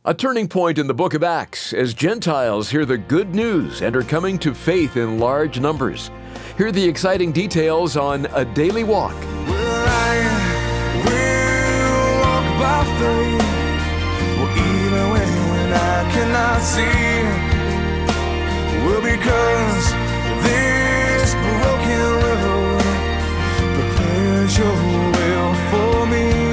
A turning point in the book of Acts as Gentiles hear the good news and are coming to faith in large numbers. Hear the exciting details on A Daily Walk. Well, I will walk by faith, even when I cannot see. Well, because this broken road prepares your will for me.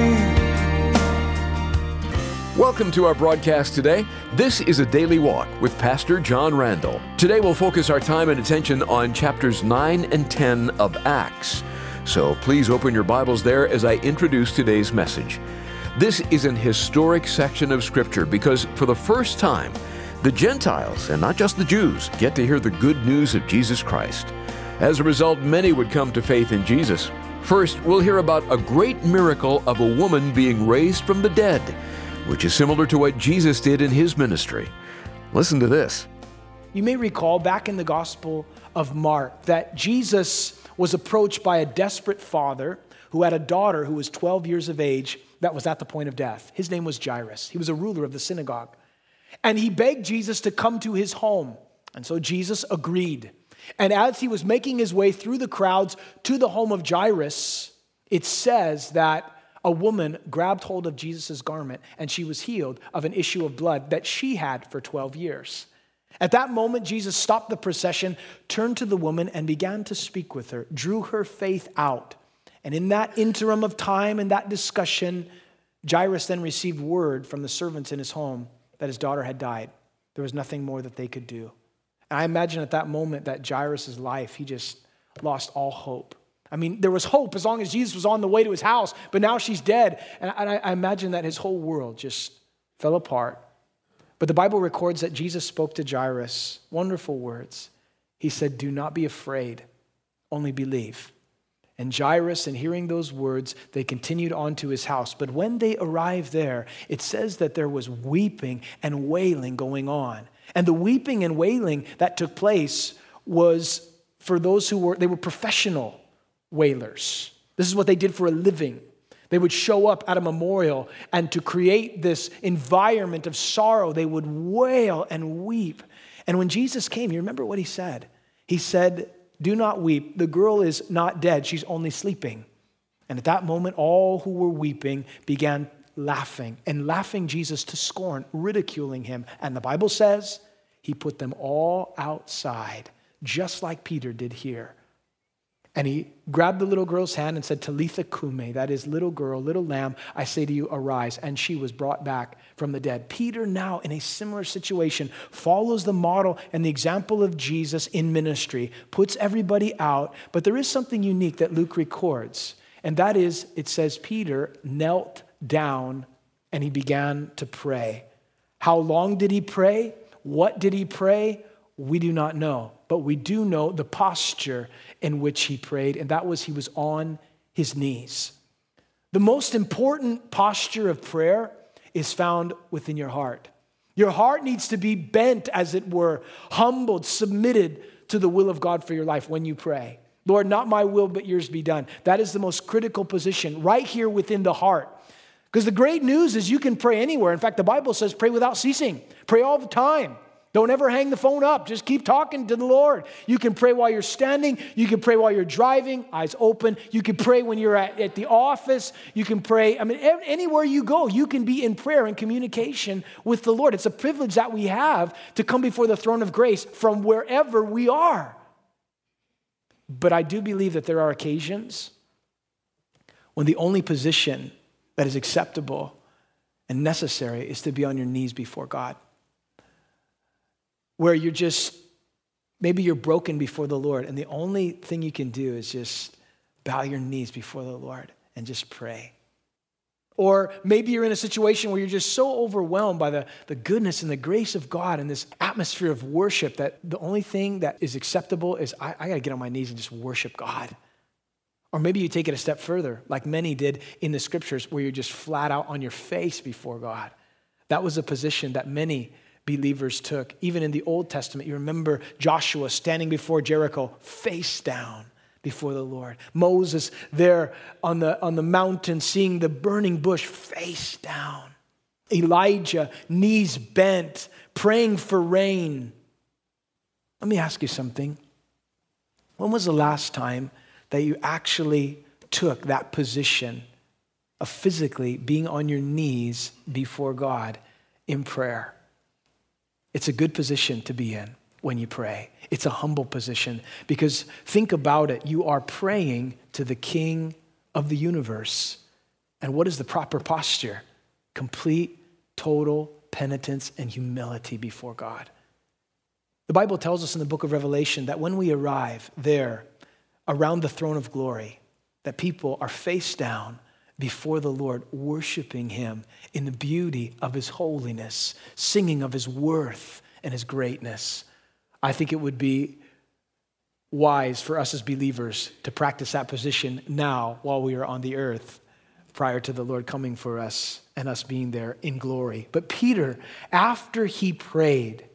Welcome to our broadcast today. This is A Daily Walk with Pastor John Randall. Today we'll focus our time and attention on chapters 9 and 10 of Acts. So please open your Bibles there as I introduce today's message. This is an historic section of Scripture because for the first time, the Gentiles, and not just the Jews, get to hear the good news of Jesus Christ. As a result, many would come to faith in Jesus. First, we'll hear about a great miracle of a woman being raised from the dead, which is similar to what Jesus did in his ministry. Listen to this. You may recall back in the Gospel of Mark that Jesus was approached by a desperate father who had a daughter who was 12 years of age that was at the point of death. His name was Jairus. He was a ruler of the synagogue. And he begged Jesus to come to his home. And so Jesus agreed. And as he was making his way through the crowds to the home of Jairus, it says that a woman grabbed hold of Jesus' garment and she was healed of an issue of blood that she had for 12 years. At that moment, Jesus stopped the procession, turned to the woman and began to speak with her, drew her faith out. And in that interim of time and that discussion, Jairus then received word from the servants in his home that his daughter had died. There was nothing more that they could do. And I imagine at that moment that Jairus' life, he just lost all hope. I mean, there was hope as long as Jesus was on the way to his house, but now she's dead. And I imagine that his whole world just fell apart. But the Bible records that Jesus spoke to Jairus wonderful words. He said, "Do not be afraid, only believe." And Jairus, in hearing those words, they continued on to his house. But when they arrived there, it says that there was weeping and wailing going on. And the weeping and wailing that took place was for those who were professional wailers. This is what they did for a living. They would show up at a memorial, and to create this environment of sorrow, they would wail and weep. And when Jesus came, you remember what he said? He said, "Do not weep. The girl is not dead. She's only sleeping." And at that moment, all who were weeping began laughing Jesus to scorn, ridiculing him. And the Bible says he put them all outside, just like Peter did here. And he grabbed the little girl's hand and said, "Talitha kume," that is, little girl, little lamb, I say to you, arise. And she was brought back from the dead. Peter now, in a similar situation, follows the model and the example of Jesus in ministry, puts everybody out. But there is something unique that Luke records. And that is, it says Peter knelt down and he began to pray. How long did he pray? What did he pray? We do not know. But we do know the posture in which he prayed, and that was he was on his knees. The most important posture of prayer is found within your heart. Your heart needs to be bent, as it were, humbled, submitted to the will of God for your life when you pray. Lord, not my will, but yours be done. That is the most critical position right here within the heart. Because the great news is you can pray anywhere. In fact, the Bible says pray without ceasing. Pray all the time. Don't ever hang the phone up. Just keep talking to the Lord. You can pray while you're standing. You can pray while you're driving, eyes open. You can pray when you're at the office. You can pray. Anywhere you go, you can be in prayer and communication with the Lord. It's a privilege that we have to come before the throne of grace from wherever we are. But I do believe that there are occasions when the only position that is acceptable and necessary is to be on your knees before God. Where maybe you're broken before the Lord, and the only thing you can do is just bow your knees before the Lord and just pray. Or maybe you're in a situation where you're just so overwhelmed by the goodness and the grace of God and this atmosphere of worship that the only thing that is acceptable is I got to get on my knees and just worship God. Or maybe you take it a step further, like many did in the scriptures, where you're just flat out on your face before God. That was a position that many believers took. Even in the Old Testament, you remember Joshua standing before Jericho, face down before the Lord. Moses there on the mountain seeing the burning bush, face down. Elijah, knees bent, praying for rain. Let me ask you something. When was the last time that you actually took that position of physically being on your knees before God in prayer? It's a good position to be in when you pray. It's a humble position because think about it. You are praying to the King of the universe. And what is the proper posture? Complete, total penitence and humility before God. The Bible tells us in the book of Revelation that when we arrive there around the throne of glory, that people are face down before the Lord, worshiping him in the beauty of his holiness, singing of his worth and his greatness. I think it would be wise for us as believers to practice that position now while we are on the earth, prior to the Lord coming for us and us being there in glory. But Peter, after he prayed,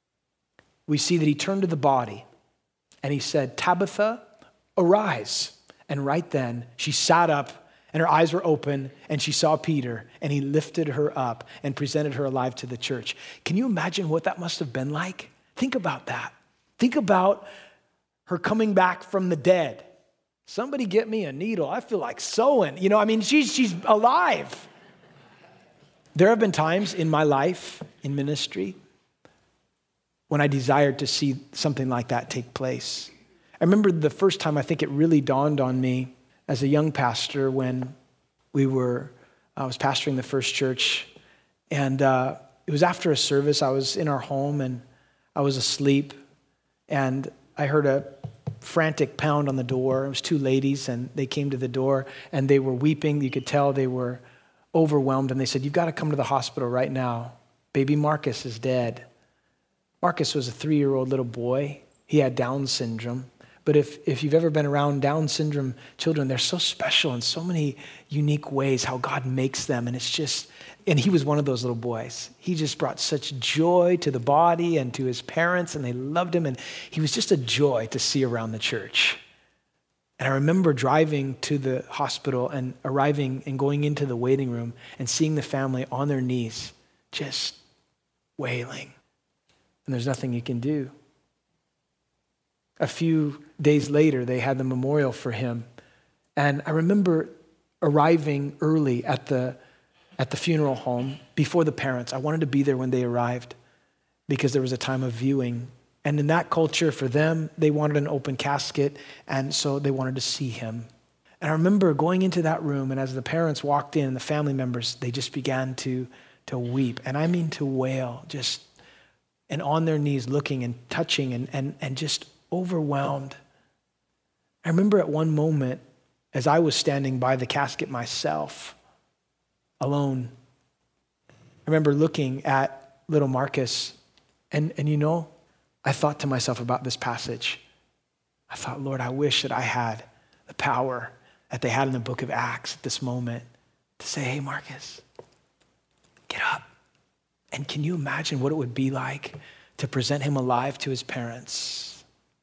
we see that he turned to the body and he said, "Tabitha, arise." And right then she sat up and her eyes were open and she saw Peter and he lifted her up and presented her alive to the church. Can you imagine what that must have been like? Think about that. Think about her coming back from the dead. Somebody get me a needle. I feel like sewing. She's alive. There have been times in my life, in ministry, when I desired to see something like that take place. I remember the first time I think it really dawned on me as a young pastor when I was pastoring the First Church, and it was after a service. I was in our home and I was asleep, and I heard a frantic pound on the door. It was two ladies, and they came to the door, and they were weeping. You could tell they were overwhelmed, and they said, "You've got to come to the hospital right now. Baby Marcus is dead." Marcus was a 3-year-old little boy. He had Down syndrome. But if you've ever been around Down syndrome children, they're so special in so many unique ways, how God makes them. And he was one of those little boys. He just brought such joy to the body and to his parents, and they loved him. And he was just a joy to see around the church. And I remember driving to the hospital and arriving and going into the waiting room and seeing the family on their knees, just wailing. And there's nothing you can do. A few days later, they had the memorial for him. And I remember arriving early at the funeral home before the parents. I wanted to be there when they arrived because there was a time of viewing. And in that culture, for them, they wanted an open casket, and so they wanted to see him. And I remember going into that room, and as the parents walked in, the family members, they just began to weep. And I mean to wail, and on their knees looking and touching and just overwhelmed. I remember at one moment, as I was standing by the casket myself, alone, I remember looking at little Marcus, and I thought to myself about this passage. I thought, Lord, I wish that I had the power that they had in the book of Acts at this moment to say, "Hey, Marcus, get up." And can you imagine what it would be like to present him alive to his parents?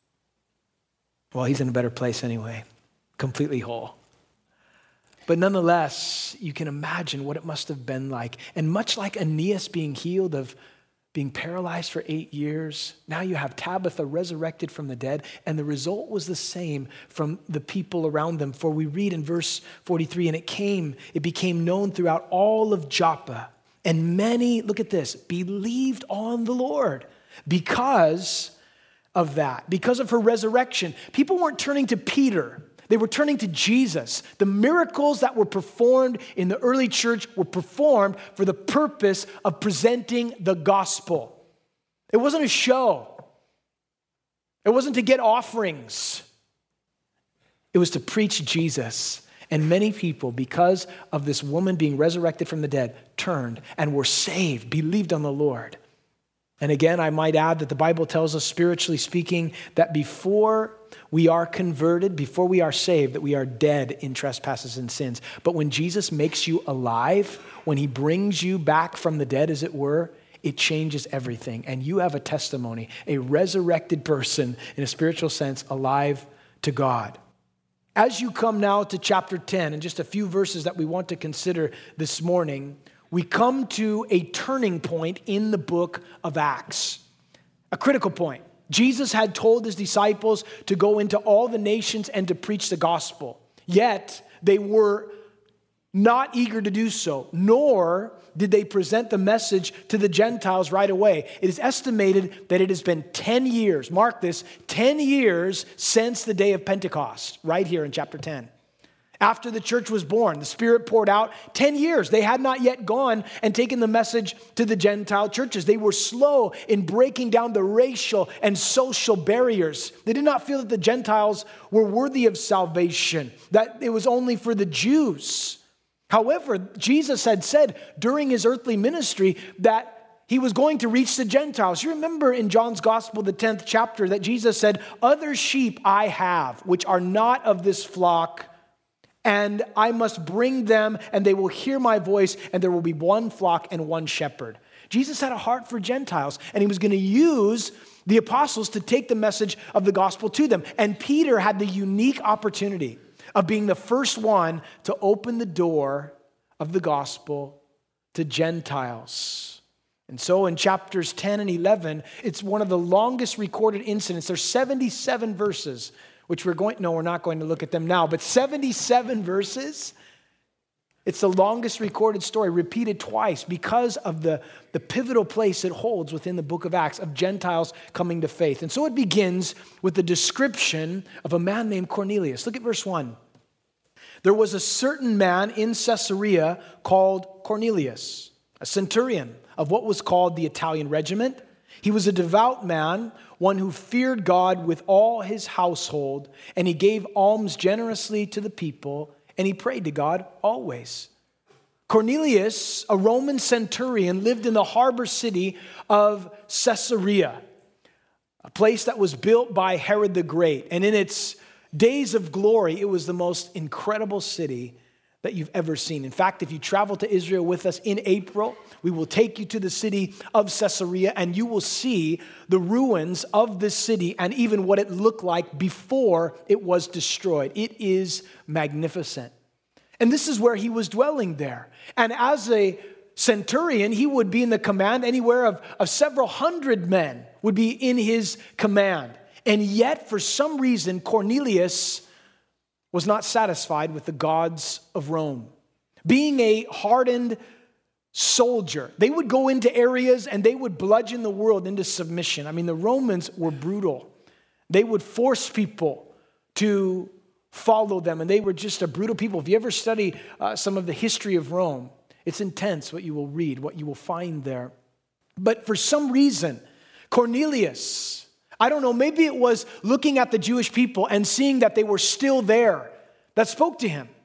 Well, he's in a better place anyway, completely whole. But nonetheless, you can imagine what it must have been like. And much like Aeneas being healed of being paralyzed for 8 years, now you have Tabitha resurrected from the dead, and the result was the same from the people around them. For we read in verse 43, and it became known throughout all of Joppa, and many, look at this, believed on the Lord because of that, because of her resurrection. People weren't turning to Peter. They were turning to Jesus. The miracles that were performed in the early church were performed for the purpose of presenting the gospel. It wasn't a show. It wasn't to get offerings. It was to preach Jesus. And many people, because of this woman being resurrected from the dead, turned and were saved, believed on the Lord. And again, I might add that the Bible tells us, spiritually speaking, that before we are converted, before we are saved, that we are dead in trespasses and sins. But when Jesus makes you alive, when he brings you back from the dead, as it were, it changes everything. And you have a testimony, a resurrected person in a spiritual sense, alive to God. As you come now to chapter 10, and just a few verses that we want to consider this morning, we come to a turning point in the book of Acts, a critical point. Jesus had told his disciples to go into all the nations and to preach the gospel. Yet, they were not eager to do so, nor did they present the message to the Gentiles right away. It is estimated that it has been 10 years, mark this, 10 years since the day of Pentecost, right here in chapter 10. After the church was born, the Spirit poured out. 10 years, they had not yet gone and taken the message to the Gentile churches. They were slow in breaking down the racial and social barriers. They did not feel that the Gentiles were worthy of salvation, that it was only for the Jews. However, Jesus had said during his earthly ministry that he was going to reach the Gentiles. You remember in John's Gospel, the 10th chapter, that Jesus said, "Other sheep I have, which are not of this flock, and I must bring them, and they will hear my voice, and there will be one flock and one shepherd." Jesus had a heart for Gentiles, and he was going to use the apostles to take the message of the gospel to them. And Peter had the unique opportunity of being the first one to open the door of the gospel to Gentiles. And so in chapters 10 and 11, it's one of the longest recorded incidents. There's 77 verses, which we're not going to look at them now, but 77 verses. It's the longest recorded story, repeated twice because of the pivotal place it holds within the book of Acts of Gentiles coming to faith. And so it begins with the description of a man named Cornelius. Look at verse 1. There was a certain man in Caesarea called Cornelius, a centurion of what was called the Italian regiment. He was a devout man, one who feared God with all his household, and he gave alms generously to the people, and he prayed to God always. Cornelius, a Roman centurion, lived in the harbor city of Caesarea, a place that was built by Herod the Great. And in its days of glory, it was the most incredible city that you've ever seen. In fact, if you travel to Israel with us in April, we will take you to the city of Caesarea, and you will see the ruins of this city and even what it looked like before it was destroyed. It is magnificent. And this is where he was dwelling there. And as a centurion, he would be in the command anywhere of several hundred men would be in his command. And yet, for some reason, Cornelius was not satisfied with the gods of Rome. Being a hardened soldier, they would go into areas and they would bludgeon the world into submission. I mean, the Romans were brutal. They would force people to follow them, and they were just a brutal people. If you ever study some of the history of Rome, it's intense what you will read, what you will find there. But for some reason, Cornelius, I don't know, maybe it was looking at the Jewish people and seeing that they were still there that spoke to him.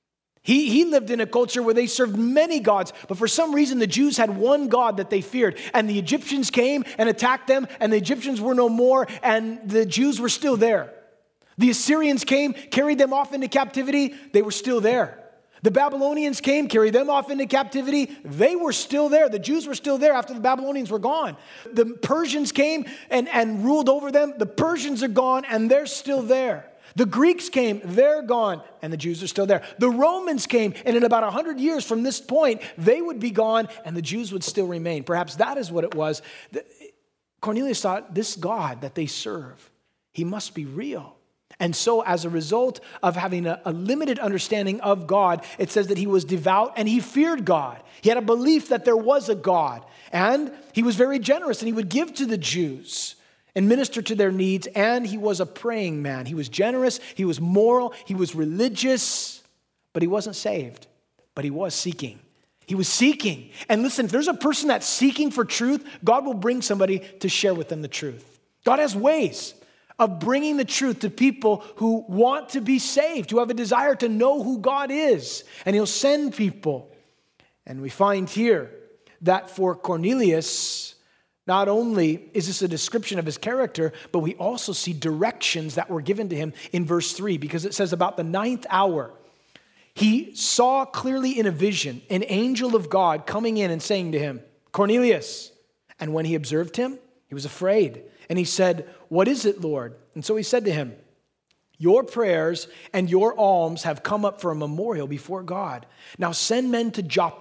He lived in a culture where they served many gods, but for some reason the Jews had one God that they feared. And the Egyptians came and attacked them, and the Egyptians were no more, and the Jews were still there. The Assyrians came, carried them off into captivity, they were still there. The Babylonians came, carried them off into captivity. They were still there. The Jews were still there after the Babylonians were gone. The Persians came and ruled over them. The Persians are gone, and they're still there. The Greeks came, they're gone, and the Jews are still there. The Romans came, and in about 100 years from this point, they would be gone, and the Jews would still remain. Perhaps that is what it was. Cornelius thought, this God that they serve, he must be real. And so as a result of having a limited understanding of God, it says that he was devout and he feared God. He had a belief that there was a God. And he was very generous, and he would give to the Jews and minister to their needs. And he was a praying man. He was generous, he was moral, he was religious, but he wasn't saved. But he was seeking. He was seeking. And listen, if there's a person that's seeking for truth, God will bring somebody to share with them the truth. God has ways of bringing the truth to people who want to be saved, who have a desire to know who God is. And he'll send people. And we find here that for Cornelius, not only is this a description of his character, but we also see directions that were given to him in verse 3, because it says about the 9th hour, he saw clearly in a vision an angel of God coming in and saying to him, Cornelius. And when he observed him, he was afraid. And he said, what is it, Lord? And so he said to him, your prayers and your alms have come up for a memorial before God. Now send men to Joppa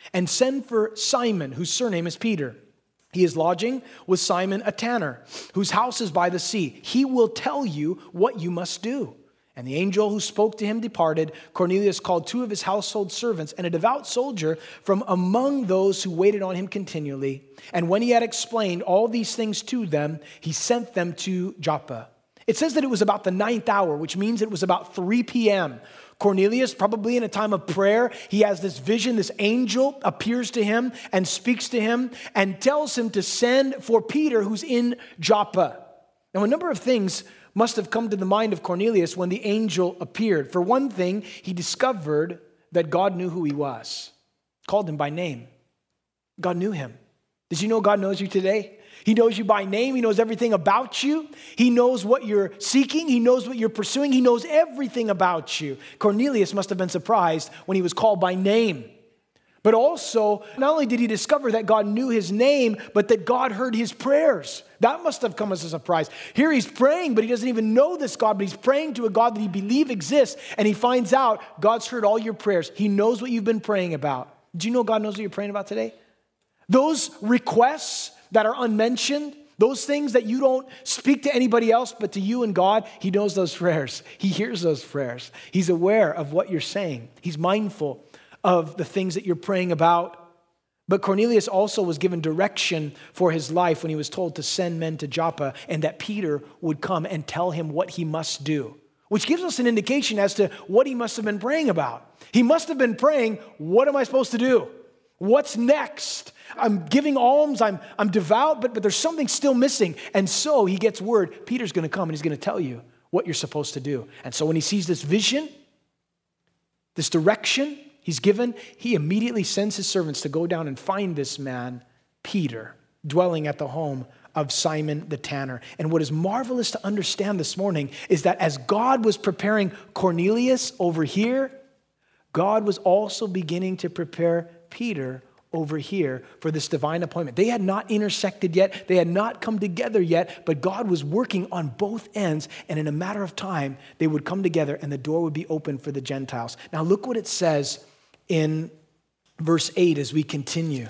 and send for Simon, whose surname is Peter. He is lodging with Simon, a tanner, whose house is by the sea. He will tell you what you must do." And the angel who spoke to him departed. Cornelius called 2 of his household servants and a devout soldier from among those who waited on him continually. And when he had explained all these things to them, he sent them to Joppa. It says that it was about the 9th hour, which means it was about 3 p.m. Cornelius, probably in a time of prayer, he has this vision. This angel appears to him and speaks to him and tells him to send for Peter, who's in Joppa. Now, a number of things must have come to the mind of Cornelius when the angel appeared. For one thing, he discovered that God knew who he was, called him by name. God knew him. Did you know God knows you today? He knows you by name. He knows everything about you. He knows what you're seeking. He knows what you're pursuing. He knows everything about you. Cornelius must have been surprised when he was called by name. But also, not only did he discover that God knew his name, but that God heard his prayers. That must have come as a surprise. Here he's praying, but he doesn't even know this God, but he's praying to a God that he believes exists, and he finds out God's heard all your prayers. He knows what you've been praying about. Do you know God knows what you're praying about today? Those requests that are unmentioned, those things that you don't speak to anybody else but to you and God, he knows those prayers. He hears those prayers. He's aware of what you're saying. He's mindful of the things that you're praying about. But Cornelius also was given direction for his life when he was told to send men to Joppa and that Peter would come and tell him what he must do, which gives us an indication as to what he must have been praying about. He must have been praying, what am I supposed to do? What's next? I'm giving alms, I'm devout, but there's something still missing. And so he gets word, Peter's going to come and he's going to tell you what you're supposed to do. And so when he sees this vision, this direction he's given, he immediately sends his servants to go down and find this man, Peter, dwelling at the home of Simon the tanner. And what is marvelous to understand this morning is that as God was preparing Cornelius over here, God was also beginning to prepare Peter over here for this divine appointment. They had not intersected yet. They had not come together yet, but God was working on both ends, and in a matter of time, they would come together and the door would be open for the Gentiles. Now look what it says in verse 8 as we continue.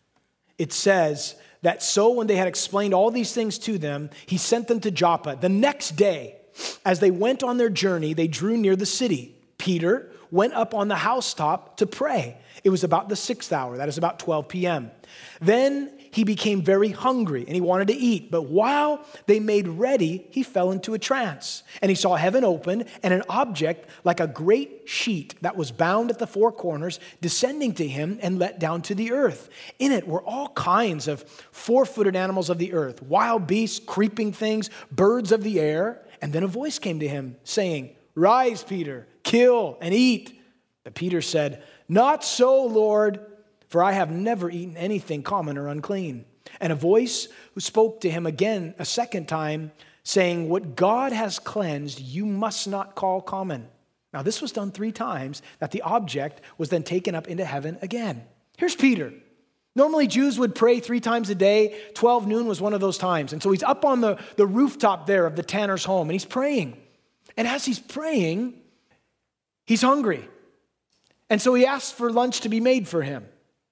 It says that so when they had explained all these things to them, he sent them to Joppa. The next day, as they went on their journey, they drew near the city. Peter went up on the housetop to pray. It was about the 6th hour, that is about 12 p.m. Then he became very hungry and he wanted to eat. But while they made ready, he fell into a trance. And he saw heaven open and an object like a great sheet that was bound at the 4 corners descending to him and let down to the earth. In it were all kinds of 4-footed animals of the earth, wild beasts, creeping things, birds of the air. And then a voice came to him saying, "Rise, Peter, kill and eat." But Peter said, "Not so, Lord, for I have never eaten anything common or unclean." And a voice who spoke to him again a second time, saying, "What God has cleansed, you must not call common." Now this was done 3 times, that the object was then taken up into heaven again. Here's Peter. Normally Jews would pray 3 times a day. 12 noon was one of those times. And so he's up on the rooftop there of the tanner's home, and he's praying. And as he's praying, he's hungry. And so he asked for lunch to be made for him.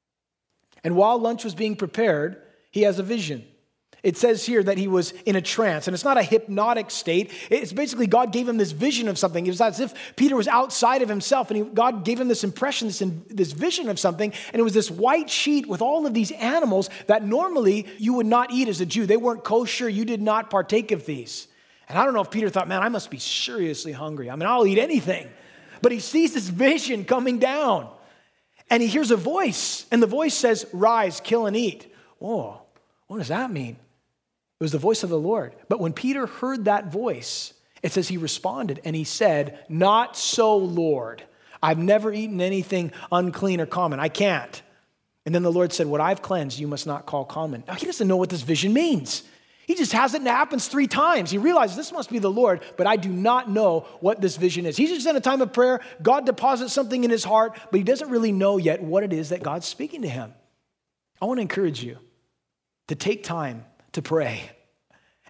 And while lunch was being prepared, he has a vision. It says here that he was in a trance, and it's not a hypnotic state. It's basically God gave him this vision of something. It was as if Peter was outside of himself, and God gave him this impression, this vision of something, and it was this white sheet with all of these animals that normally you would not eat as a Jew. They weren't kosher. You did not partake of these. And I don't know if Peter thought, man, I must be seriously hungry. I mean, I'll eat anything. But he sees this vision coming down, and he hears a voice, and the voice says, "Rise, kill and eat." Oh, what does that mean? It was the voice of the Lord. But when Peter heard that voice, it says he responded, and he said, "Not so, Lord. I've never eaten anything unclean or common. I can't." And then the Lord said, "What I've cleansed, you must not call common." Now, he doesn't know what this vision means. He just has it, and it happens 3 times. He realizes this must be the Lord, but I do not know what this vision is. He's just in a time of prayer. God deposits something in his heart, but he doesn't really know yet what it is that God's speaking to him. I want to encourage you to take time to pray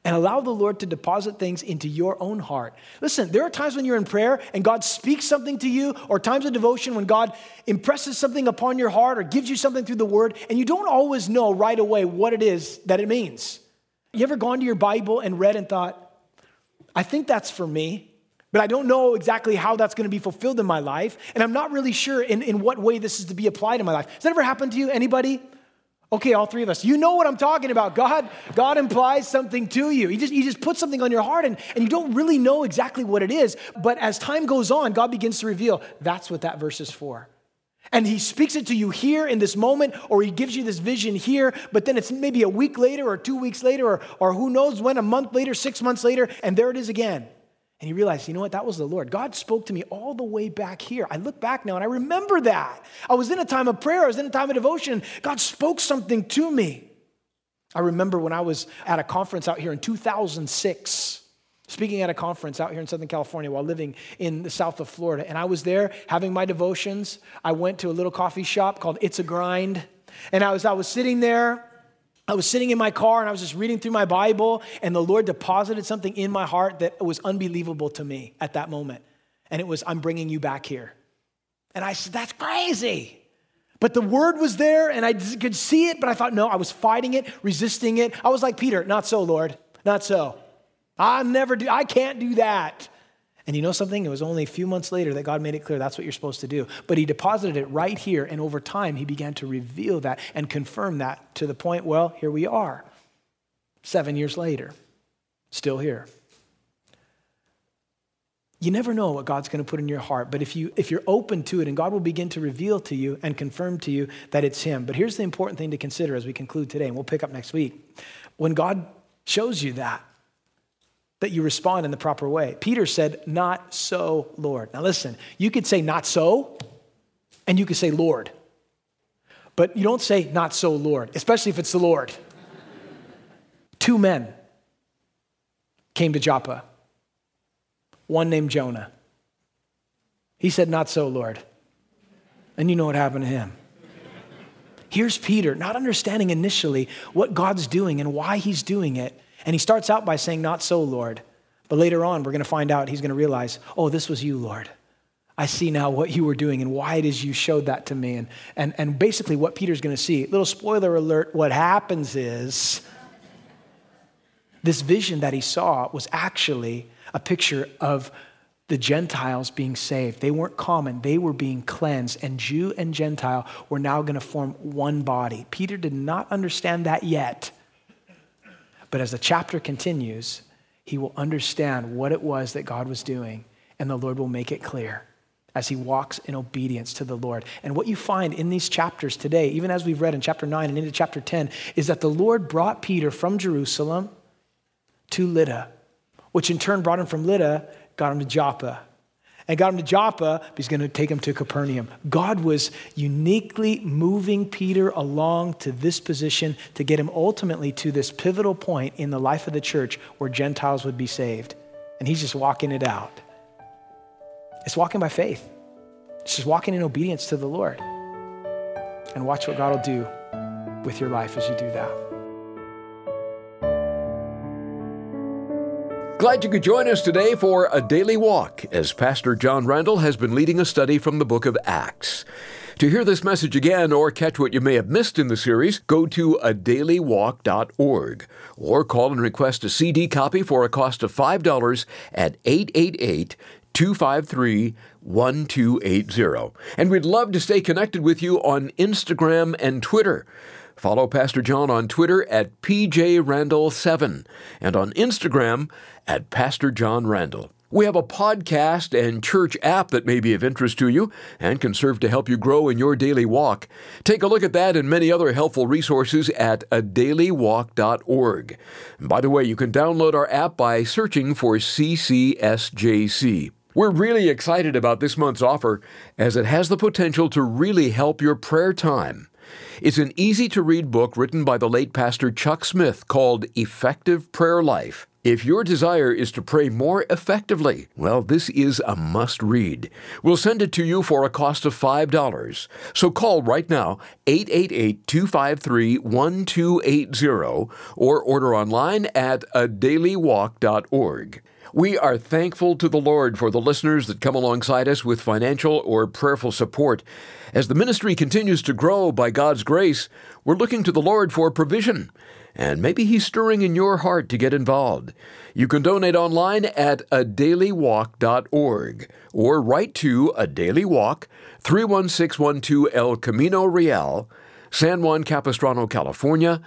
and allow the Lord to deposit things into your own heart. Listen, there are times when you're in prayer and God speaks something to you, or times of devotion when God impresses something upon your heart or gives you something through the word, and you don't always know right away what it is that it means. You ever gone to your Bible and read and thought, I think that's for me, but I don't know exactly how that's going to be fulfilled in my life, and I'm not really sure in what way this is to be applied in my life. Has that ever happened to you? Anybody? Okay, all three of us. You know what I'm talking about. God implies something to you. He just puts something on your heart, and you don't really know exactly what it is. But as time goes on, God begins to reveal, that's what that verse is for. And he speaks it to you here in this moment, or he gives you this vision here, but then it's maybe a week later or 2 weeks later, or who knows when, a month later, 6 months later, and there it is again. And you realize, you know what, that was the Lord. God spoke to me all the way back here. I look back now and I remember that. I was in a time of prayer, I was in a time of devotion. God spoke something to me. I remember when I was at a conference out here in 2006, speaking at a conference out here in Southern California while living in the south of Florida. And I was there having my devotions. I went to a little coffee shop called It's a Grind. And I was sitting there. I was sitting in my car and I was just reading through my Bible, and the Lord deposited something in my heart that was unbelievable to me at that moment. And it was, I'm bringing you back here. And I said, that's crazy. But the word was there and I could see it, but I thought, no, I was fighting it, resisting it. I was like Peter, not so, Lord, not so. I can't do that. And you know something? It was only a few months later that God made it clear that's what you're supposed to do. But he deposited it right here, and over time, he began to reveal that and confirm that to the point, well, here we are, 7 years later, still here. You never know what God's going to put in your heart, but if you're open to it, and God will begin to reveal to you and confirm to you that it's him. But here's the important thing to consider as we conclude today, and we'll pick up next week. When God shows you that you respond in the proper way. Peter said, not so, Lord. Now listen, you could say not so, and you could say Lord. But you don't say not so, Lord, especially if it's the Lord. 2 men came to Joppa. One named Jonah. He said, not so, Lord. And you know what happened to him. Here's Peter, not understanding initially what God's doing and why he's doing it. And he starts out by saying, not so, Lord. But later on, we're going to find out, he's going to realize, oh, this was you, Lord. I see now what you were doing and why it is you showed that to me. And basically what Peter's going to see, little spoiler alert, what happens is this vision that he saw was actually a picture of the Gentiles being saved. They weren't common. They were being cleansed. And Jew and Gentile were now going to form one body. Peter did not understand that yet. But as the chapter continues, he will understand what it was that God was doing, and the Lord will make it clear as he walks in obedience to the Lord. And what you find in these chapters today, even as we've read in chapter 9 and into chapter 10, is that the Lord brought Peter from Jerusalem to Lydda, which in turn brought him from Lydda, got him to Joppa. And got him to Joppa, he's going to take him to Capernaum. God was uniquely moving Peter along to this position to get him ultimately to this pivotal point in the life of the church where Gentiles would be saved. And he's just walking it out. It's walking by faith. It's just walking in obedience to the Lord. And watch what God will do with your life as you do that. Glad you could join us today for A Daily Walk as Pastor John Randall has been leading a study from the book of Acts. To hear this message again or catch what you may have missed in the series, go to adailywalk.org or call and request a CD copy for a cost of $5 at 888-253-1280. And we'd love to stay connected with you on Instagram and Twitter. Follow Pastor John on Twitter at PJRandall7 and on Instagram at Pastor John Randall. We have a podcast and church app that may be of interest to you and can serve to help you grow in your daily walk. Take a look at that and many other helpful resources at adailywalk.org. And by the way, you can download our app by searching for CCSJC. We're really excited about this month's offer as it has the potential to really help your prayer time. It's an easy-to-read book written by the late Pastor Chuck Smith called Effective Prayer Life. If your desire is to pray more effectively, well, this is a must-read. We'll send it to you for a cost of $5. So call right now, 888-253-1280, or order online at adailywalk.org. We are thankful to the Lord for the listeners that come alongside us with financial or prayerful support. As the ministry continues to grow by God's grace, we're looking to the Lord for provision. And maybe He's stirring in your heart to get involved. You can donate online at adailywalk.org or write to A Daily Walk, 31612 El Camino Real, San Juan Capistrano, California,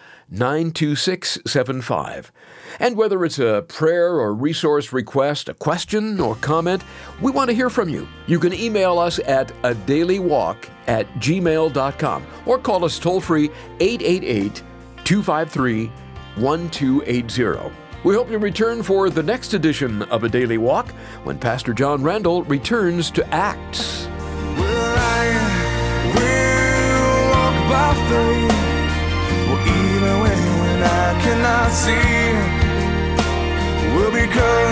92675. And whether it's a prayer or resource request, a question or comment, we want to hear from you. You can email us at adailywalk@gmail.com or call us toll-free 888-253-1280. We hope you return for the next edition of A Daily Walk when Pastor John Randall returns to Acts. Well, I will walk by faith, well, even when I cannot see, well, because